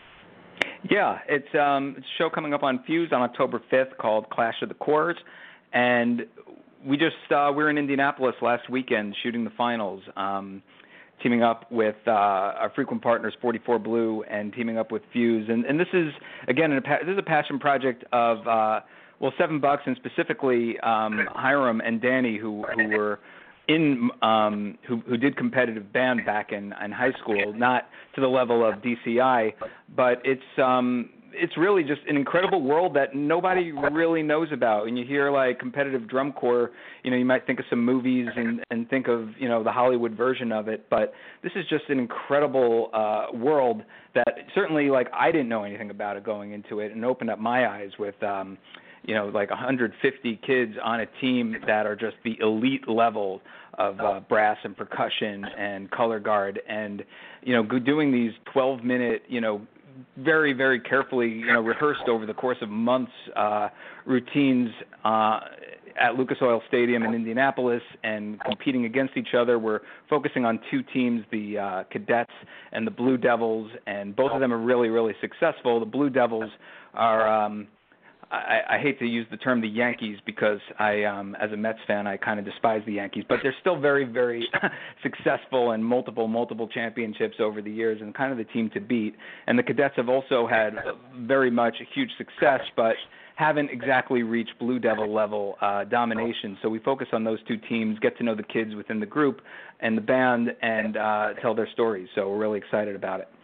Yeah, it's, um, it's a show coming up on Fuse on October fifth called Clash of the Corps, and we just uh, we were in Indianapolis last weekend shooting the finals, um, teaming up with uh, our frequent partners forty-four Blue and teaming up with Fuse, and, and this is again a, this is a passion project of uh, well Seven Bucks and specifically um, Hiram and Danny who who were. in um, who, who did competitive band back in, in high school, not to the level of D C I, but it's um, it's really just an incredible world that nobody really knows about. And you hear like competitive drum corps, you know, you might think of some movies and, and think of, you know, the Hollywood version of it, but this is just an incredible uh, world that certainly like I didn't know anything about it going into it, and opened up my eyes with um, you know, like one hundred fifty kids on a team that are just the elite level of uh, brass and percussion and color guard, and, you know, doing these twelve minute, you know, very, very carefully, you know, rehearsed over the course of months uh, routines uh, at Lucas Oil Stadium in Indianapolis and competing against each other. We're focusing on two teams, the uh, Cadets and the Blue Devils, and both of them are really, really successful. The Blue Devils are... Um, I, I hate to use the term the Yankees because I, um, as a Mets fan, I kind of despise the Yankees, but they're still very, very successful and multiple, multiple championships over the years and kind of the team to beat. And the Cadets have also had very much a huge success, but haven't exactly reached Blue Devil level uh, domination. So we focus on those two teams, get to know the kids within the group and the band, and uh, tell their stories. So we're really excited about it.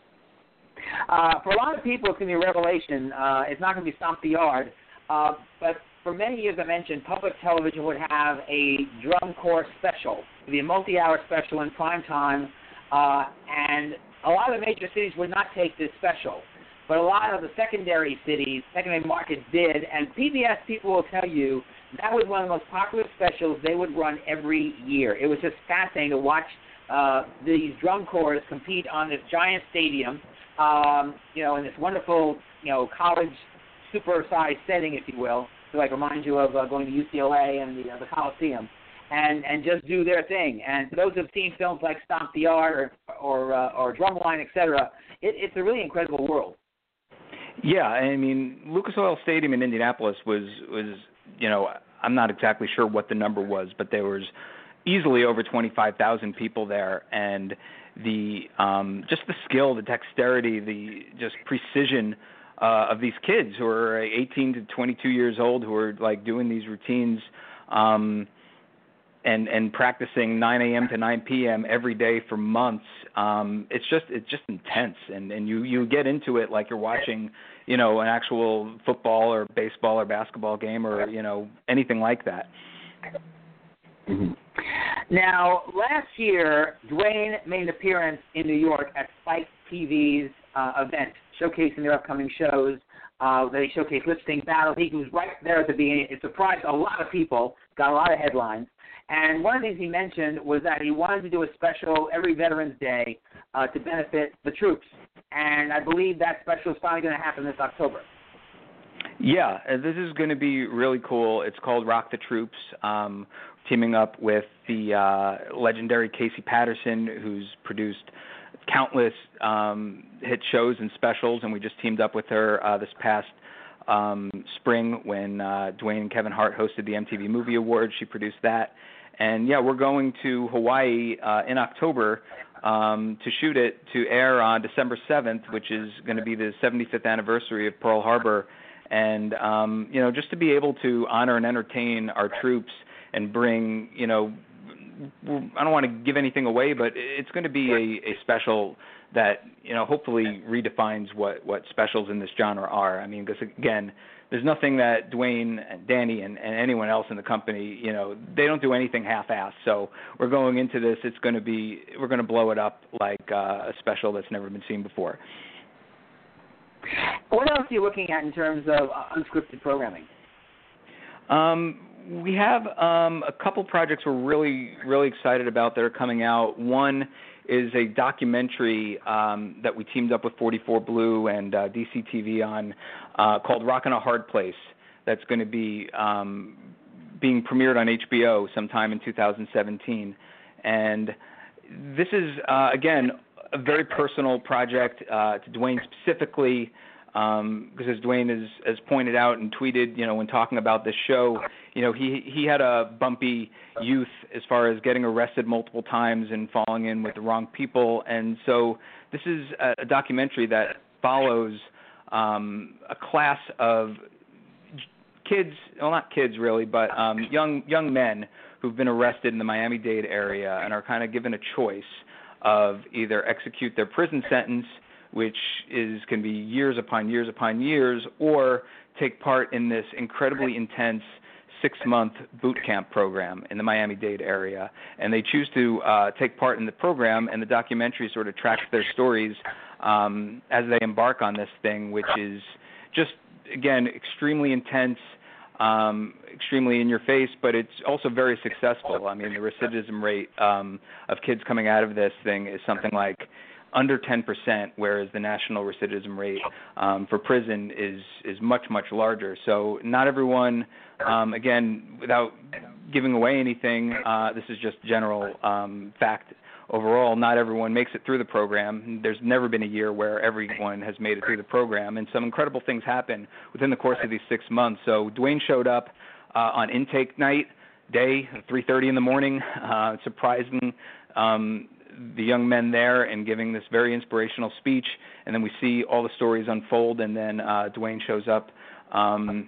Uh, for a lot of people, it's going to be a revelation. Uh, it's not going to be Stomp the Yard. Uh, but for many years, I mentioned public television would have a drum corps special. It would be a multi-hour special in prime time. Uh, and a lot of the major cities would not take this special. But a lot of the secondary cities, secondary markets did, and P B S people will tell you that was one of the most popular specials they would run every year. It was just fascinating to watch uh, these drum corps compete on this giant stadium, um, you know, in this wonderful, you know, college super-sized setting, if you will, to like remind you of uh, going to U C L A and the, uh, the Coliseum, and and just do their thing. And for those who have seen films like Stomp the Yard or or, uh, or Drumline, et cetera, it, it's a really incredible world. Yeah, I mean, Lucas Oil Stadium in Indianapolis was, was, you know, I'm not exactly sure what the number was, but there was easily over twenty-five thousand people there, and the um, just the skill, the dexterity, the just precision uh, of these kids who are eighteen to twenty-two years old who are like doing these routines um, and and practicing nine a.m. to nine p.m. every day for months. Um, it's just it's just intense, and, and you, you get into it like you're watching, you know, an actual football or baseball or basketball game or, you know, anything like that. Mm-hmm. Now, last year, Dwayne made an appearance in New York at Spike T V's uh, event, showcasing their upcoming shows. Uh, they showcased Lip Sync Battle. He was right there at the beginning. It surprised a lot of people, got a lot of headlines. And one of the things he mentioned was that he wanted to do a special every Veterans Day uh, to benefit the troops. And I believe that special is finally going to happen this October. Yeah, this is going to be really cool. It's called Rock the Troops, um, teaming up with the uh, legendary Casey Patterson, who's produced countless um, hit shows and specials, and we just teamed up with her uh, this past um, spring when uh, Dwayne and Kevin Hart hosted the M T V Movie Awards. She produced that. And, yeah, we're going to Hawaii uh, in October um, to shoot it to air on December seventh, which is going to be the seventy-fifth anniversary of Pearl Harbor. And, um, you know, just to be able to honor and entertain our troops and bring, you know, I don't want to give anything away, but it's going to be a, a special that, you know, hopefully redefines what, what specials in this genre are. I mean, because, again, there's nothing that Dwayne and Danny and, and anyone else in the company, you know, they don't do anything half-assed. So we're going into this, it's going to be, we're going to blow it up like uh, a special that's never been seen before. What else are you looking at in terms of uh, unscripted programming? Um, we have um, a couple projects we're really, really excited about that are coming out. One is a documentary um, that we teamed up with forty-four Blue and uh, D C T V on uh, called Rockin' a Hard Place. That's going to be um, being premiered on H B O sometime in two thousand seventeen. And this is, uh, again, a very personal project uh, to Dwayne specifically, um, because as Dwayne has, has pointed out and tweeted, you know, when talking about this show, you know, he he had a bumpy youth as far as getting arrested multiple times and falling in with the wrong people. And so this is a, a documentary that follows um, a class of kids, well, not kids really, but um, young young men who've been arrested in the Miami-Dade area and are kind of given a choice of either execute their prison sentence, which is can be years upon years upon years, or take part in this incredibly intense six-month boot camp program in the Miami-Dade area. And they choose to uh, take part in the program, and the documentary sort of tracks their stories um, as they embark on this thing, which is just, again, extremely intense, um, extremely in your face, but it's also very successful. I mean, the recidivism rate um, of kids coming out of this thing is something like under ten percent, whereas the national recidivism rate um, for prison is is much, much larger. So not everyone, um, again, without giving away anything, uh, this is just general um, fact, overall, not everyone makes it through the program. There's never been a year where everyone has made it through the program, and some incredible things happen within the course of these six months. So Dwayne showed up uh, on intake night, day, three thirty in the morning, uh, surprising um, the young men there and giving this very inspirational speech, and then we see all the stories unfold, and then uh, Dwayne shows up um,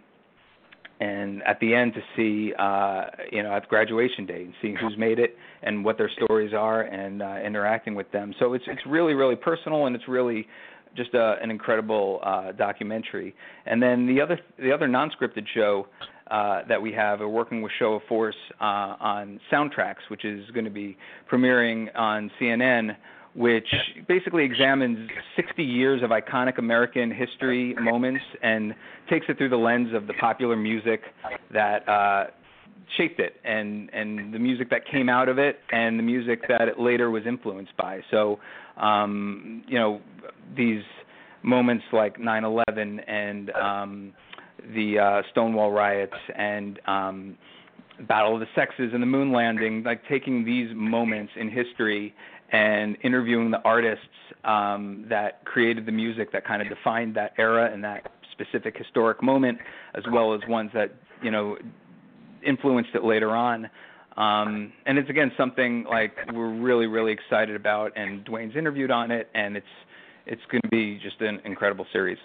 and at the end to see, uh, you know, at graduation day and see who's made it and what their stories are and uh, interacting with them. So it's it's really, really personal, and it's really just a, an incredible uh, documentary. And then the other the other non-scripted show uh, that we have, are working with Show of Force uh, on Soundtracks, which is going to be premiering on C N N, which basically examines sixty years of iconic American history moments and takes it through the lens of the popular music that uh, shaped it, and, and the music that came out of it, and the music that it later was influenced by. So, um, you know, these moments like nine eleven and um, the uh, Stonewall riots and um, Battle of the Sexes and the moon landing, like taking these moments in history and interviewing the artists um, that created the music that kind of defined that era and that specific historic moment, as well as ones that, you know, influenced it later on. Um, and it's, again, something like we're really, really excited about, and Dwayne's interviewed on it, and it's it's going to be just an incredible series.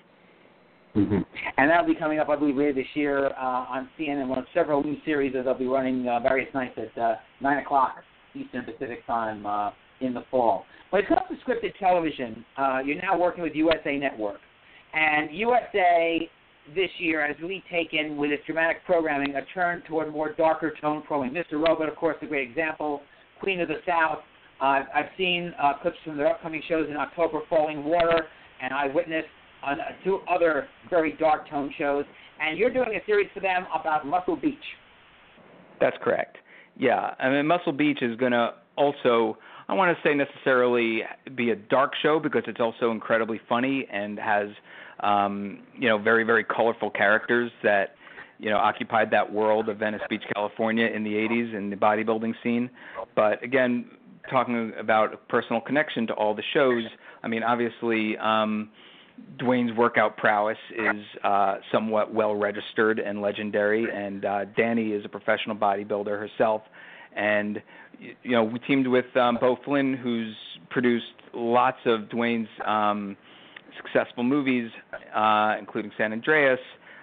Mm-hmm. And that'll be coming up, I believe, later this year uh, on C N N, one of several new series that they'll be running uh, various nights at uh, nine o'clock Eastern Pacific Time uh, in the fall. When it comes to scripted television, uh, you're now working with U S A Network. And U S A this year has really taken, with its dramatic programming, a turn toward more darker tone programming. Mister Robot, of course, a great example. Queen of the South. Uh, I've seen uh, clips from their upcoming shows in October, Falling Water, and Eyewitness, on uh, two other very dark tone shows. And you're doing a series for them about Muscle Beach. That's correct. Yeah, I mean, Muscle Beach is going to also, I want to say necessarily be a dark show, because it's also incredibly funny and has, um, you know, very, very colorful characters that, you know, occupied that world of Venice Beach, California in the eighties in the bodybuilding scene. But again, talking about a personal connection to all the shows, I mean, obviously, um, Dwayne's workout prowess is uh, somewhat well-registered and legendary, and uh, Danny is a professional bodybuilder herself. And, you know, we teamed with um, Beau Flynn, who's produced lots of Dwayne's um, successful movies, uh, including San Andreas.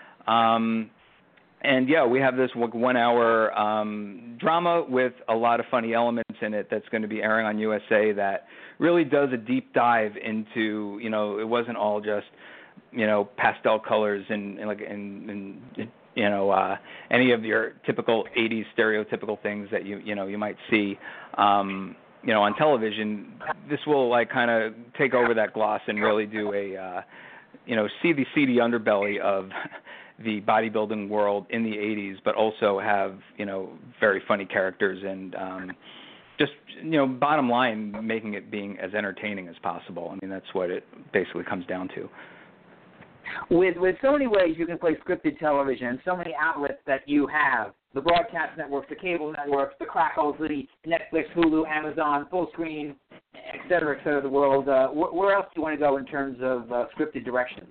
Um, and, yeah, we have this one-hour um, drama with a lot of funny elements in it that's going to be airing on U S A that really does a deep dive into, you know, it wasn't all just, you know, pastel colors and, and like and, and you know uh, any of your typical eighties stereotypical things that you you know you might see, um, you know, on television. This will like kind of take over that gloss and really do a, uh, you know, see the seedy underbelly of the bodybuilding world in the eighties, but also have, you know, very funny characters and um, just, you know, bottom line, making it being as entertaining as possible. I mean, that's what it basically comes down to. With with so many ways you can play scripted television, so many outlets that you have, the broadcast networks, the cable networks, the Crackles, the Netflix, Hulu, Amazon, full screen, et cetera, et cetera, of the world, uh, wh- where else do you want to go in terms of uh, scripted direction?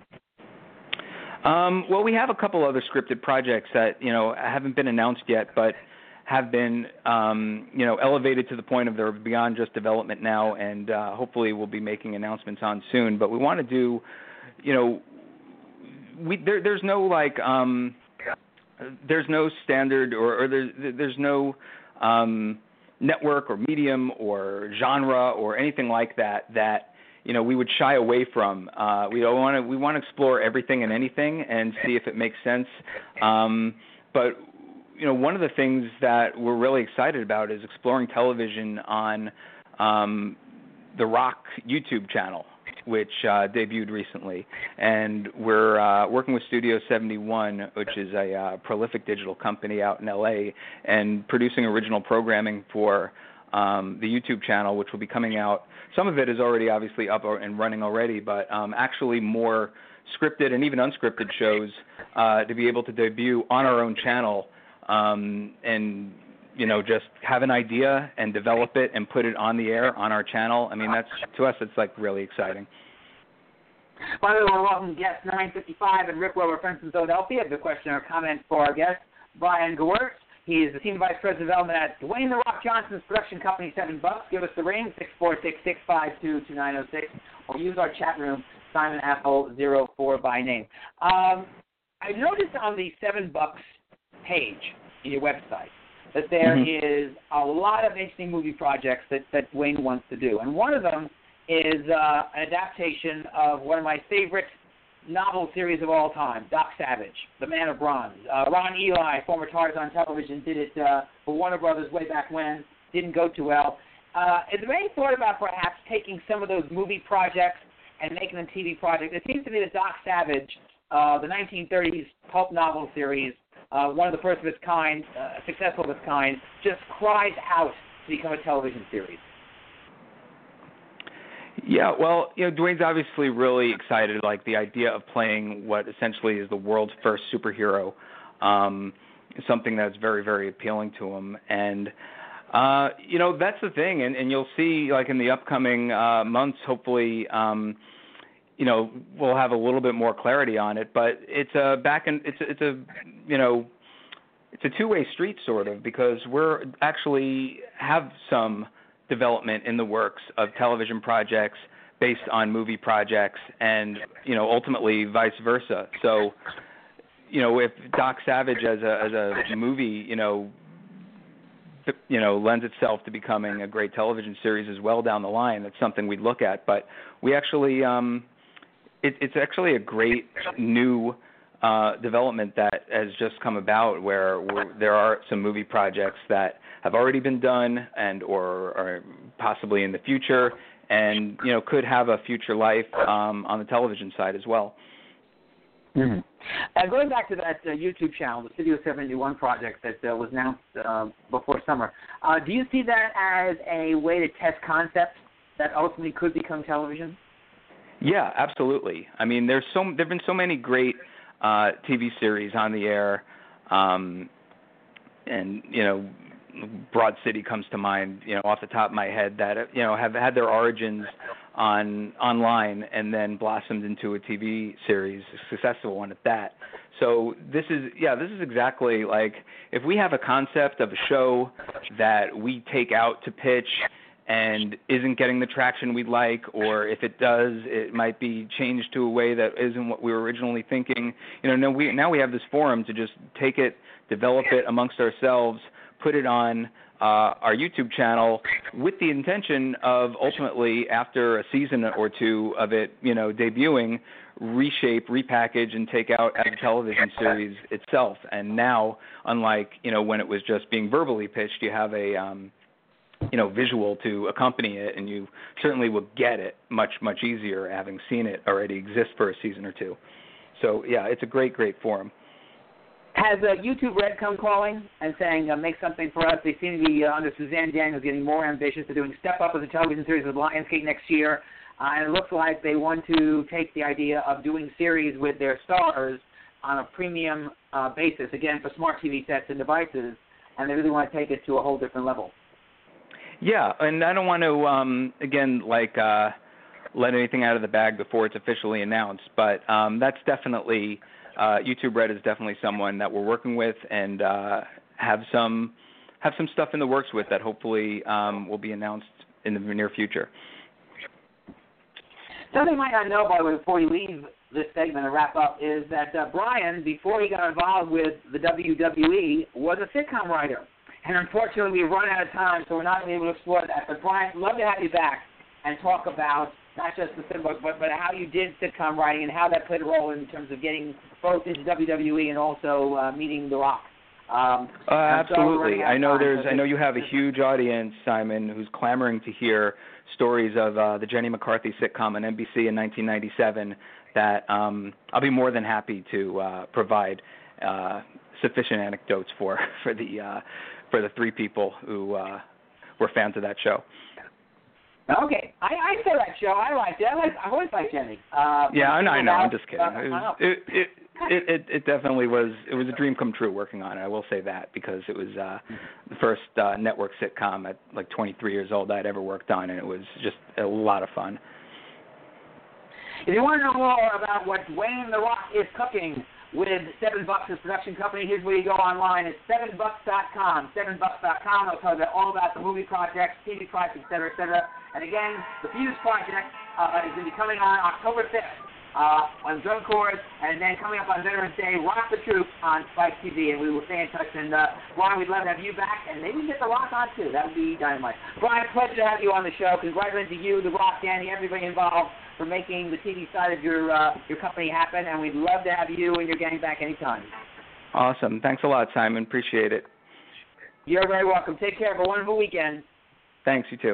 Um, well, we have a couple other scripted projects that, you know, haven't been announced yet, but have been, um, you know, elevated to the point of they're beyond just development now, and uh, hopefully we'll be making announcements on soon. But we want to do, you know, we there, there's no like, um, there's no standard or, or there's there's no um, network or medium or genre or anything like that that, you know, we would shy away from. Uh, we don't want to. We want to explore everything and anything and see if it makes sense. Um, but you know, one of the things that we're really excited about is exploring television on um, the Rock YouTube channel, which uh, debuted recently. And we're uh, working with Studio seventy-one, which is a uh, prolific digital company out in L A, and producing original programming for um, the YouTube channel, which will be coming out. Some of it is already obviously up and running already, but um, actually more scripted and even unscripted shows uh, to be able to debut on our own channel. Um, and, you know, just have an idea and develop it and put it on the air on our channel. I mean, that's to us, it's like really exciting. By the way, we're welcome guest nine fifty-five and Rick Weber, friends from Philadelphia. The question or comment for our guest, Brian Gewirtz. He is the Senior Vice President of Development at Dwayne The Rock Johnson's production company, Seven Bucks. Give us the ring, six four six, six five two, two nine zero six, or use our chat room, Simon Apple zero four by name. Um, I noticed on the Seven Bucks page in your website that there mm-hmm. is a lot of interesting movie projects that, that Dwayne wants to do. And one of them is uh, an adaptation of one of my favorite novel series of all time, Doc Savage, The Man of Bronze. Uh, Ron Ely, former Tarzan Television, did it uh, for Warner Brothers way back when. Didn't go too well. Uh, is there any thought about perhaps taking some of those movie projects and making them T V projects? It seems to me that Doc Savage, uh, the nineteen thirties pulp novel series, uh, one of the first of its kind, uh, successful of its kind, just cries out to become a television series. Yeah, well, you know, Dwayne's obviously really excited, like the idea of playing what essentially is the world's first superhero, um, something that's very, very appealing to him. And, uh, you know, that's the thing. And, and you'll see, like, in the upcoming uh, months, hopefully, um, you know, we'll have a little bit more clarity on it. But it's a back and it's a, it's a, you know, it's a two-way street sort of, because we're actually have some development in the works of television projects based on movie projects, and you know, ultimately vice versa. So, you know, if Doc Savage as a as a movie, you know, you know, lends itself to becoming a great television series as well down the line, that's something we'd look at. But we actually, um, it, it's actually a great new uh, development that has just come about, where we're, there are some movie projects that have already been done and or are possibly in the future, and you know, could have a future life um, on the television side as well. Mm-hmm. And going back to that uh, YouTube channel, the Studio seventy-one project that uh, was announced uh, before summer, uh, do you see that as a way to test concepts that ultimately could become television? Yeah, absolutely. I mean, there's so there've been so many great uh, T V series on the air, um, and you know, Broad City comes to mind, you know, off the top of my head, that you know have had their origins on online and then blossomed into a T V series, a successful one at that. So this is yeah, this is exactly like if we have a concept of a show that we take out to pitch and isn't getting the traction we'd like, or if it does, it might be changed to a way that isn't what we were originally thinking. You know, now we now we have this forum to just take it, develop it amongst ourselves, put it on uh, our YouTube channel with the intention of ultimately, after a season or two of it, you know, debuting, reshape, repackage, and take out as a television series itself. And now, unlike, you know, when it was just being verbally pitched, you have a um, you know, visual to accompany it, and you certainly will get it much, much easier having seen it already exist for a season or two. So, yeah, it's a great, great forum. Has uh, YouTube Red come calling and saying, uh, make something for us? They seem to be, uh, under Suzanne Daniels, getting more ambitious. They're doing Step Up as a television series with Lionsgate next year, uh, and it looks like they want to take the idea of doing series with their stars on a premium uh, basis, again, for smart T V sets and devices, and they really want to take it to a whole different level. Yeah, and I don't want to, um, again, like uh, let anything out of the bag before it's officially announced, but um, that's definitely, uh, YouTube Red is definitely someone that we're working with and uh, have some have some stuff in the works with that hopefully um, will be announced in the near future. Something you might not know, by the way, before you leave this segment and wrap up, is that uh, Brian, before he got involved with the W W E, was a sitcom writer. And unfortunately, we've run out of time, so we're not going to be able to explore that. But, Brian, love to have you back and talk about not just the cinema, but, but how you did sitcom writing and how that played a role in terms of getting both into W W E and also uh, meeting The Rock. Um, uh, absolutely. I know there's. I know you have a huge audience, Simon, who's clamoring to hear stories of uh, the Jenny McCarthy sitcom on N B C in nineteen ninety-seven that um, I'll be more than happy to uh, provide uh, sufficient anecdotes for for the uh, for the three people who uh, were fans of that show. Okay, I, I saw that show. I liked it. I like. I always liked Jenny. Uh, yeah, I know. I know. I'm just kidding. Uh, it was, it, it, it, it it definitely was. It was a dream come true working on it. I will say that because it was uh, the first uh, network sitcom at like twenty-three years old I'd ever worked on, and it was just a lot of fun. If you want to know more about what Dwayne The Rock is cooking with Seven Bucks' production company, here's where you go online. It's seven bucks dot com. seven bucks dot com. They'll tell you all about the movie projects, T V projects, et cetera, et cetera. And again, the Fuse project uh, is going to be coming on October fifth. Uh, on Drum Chorus, and then coming up on Veterans Day, Rock the Troops on Spike T V, and we will stay in touch. And uh, Brian, we'd love to have you back, and maybe get The Rock on too. That would be dynamite. Brian, pleasure to have you on the show. Congratulations to you, The Rock, Danny, everybody involved for making the T V side of your uh, your company happen, and we'd love to have you and your gang back anytime. Awesome. Thanks a lot, Simon. Appreciate it. You're very welcome. Take care. Have a wonderful weekend. Thanks. You too.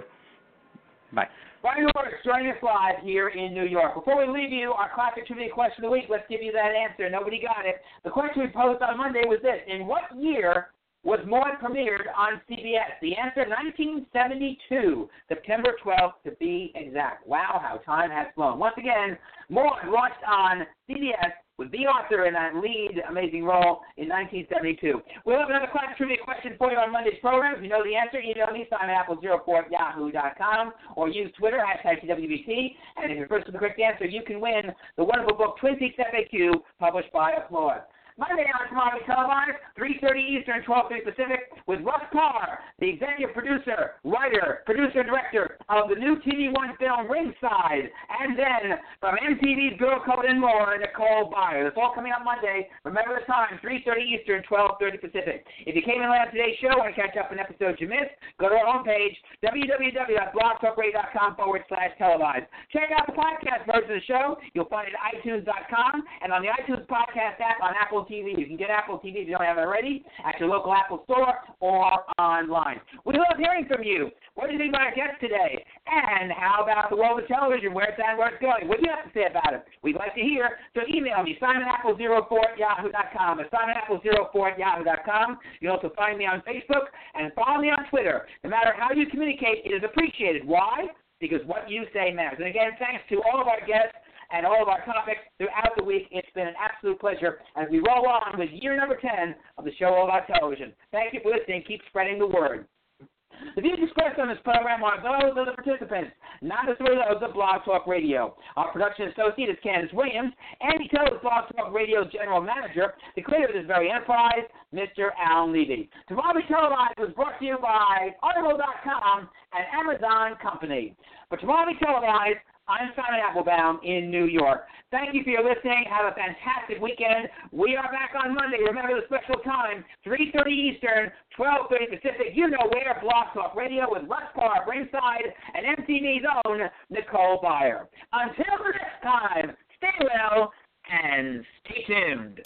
Bye. Brian Horwitz joining us live here in New York. Before we leave you, our classic trivia question of the week, let's give you that answer. Nobody got it. The question we posed on Monday was this: in what year was Maude premiered on C B S? The answer, nineteen seventy-two, September twelfth to be exact. Wow, how time has flown. Once again, Maude launched on C B S with the author in that lead amazing role in nineteen seventy-two. We'll have another classic trivia question for you on Monday's program. If you know the answer, email me, simon apple zero four at yahoo dot com, or use Twitter, hashtag T W B T. And if you're first with the correct answer, you can win the wonderful book, Twin Peaks F A Q, published by Applaud. Monday on Tomorrow Televised, three thirty Eastern, twelve thirty Pacific, with Russ Parr, the executive producer, writer, producer, director of the new T V One film Ringside, and then from M T V's Girl Code and more, Nicole Byer. That's all coming up Monday. Remember the time, three thirty Eastern, twelve thirty Pacific. If you came in late on today's show and catch up on episodes you missed, go to our homepage, w w w dot blog talk radio dot com forward slash televised. Check out the podcast version of the show. You'll find it at i tunes dot com and on the iTunes podcast app on Apple T V. You can get Apple T V if you don't have it already at your local Apple store or online. We love hearing from you. What do you think about our guest today? And how about the world of television? Where it's at, where it's going? What do you have to say about it? We'd like to hear. So email me, simon apple zero four at yahoo dot com. It's simon apple zero four at yahoo dot com. You can also find me on Facebook and follow me on Twitter. No matter how you communicate, it is appreciated. Why? Because what you say matters. And again, thanks to all of our guests and all of our topics throughout the week. It's been an absolute pleasure as we roll on with year number ten of the show All About Television. Thank you for listening. Keep spreading the word. The views expressed on this program are those of the participants, not necessarily those of Blog Talk Radio. Our production associate is Candace Williams. Andy Toe is Blog Talk Radio's general manager. The creator of this very enterprise, Mister Alan Levy. Tomorrow Televised was brought to you by Audible dot com and Amazon Company. For Tomorrow Televised, I'm Simon Applebaum in New York. Thank you for your listening. Have a fantastic weekend. We are back on Monday. Remember the special time, three thirty Eastern, twelve thirty Pacific. You know where, Blog Talk Radio with Russ Parr, Ringside, and M T V's own Nicole Byer. Until the next time, stay well and stay tuned.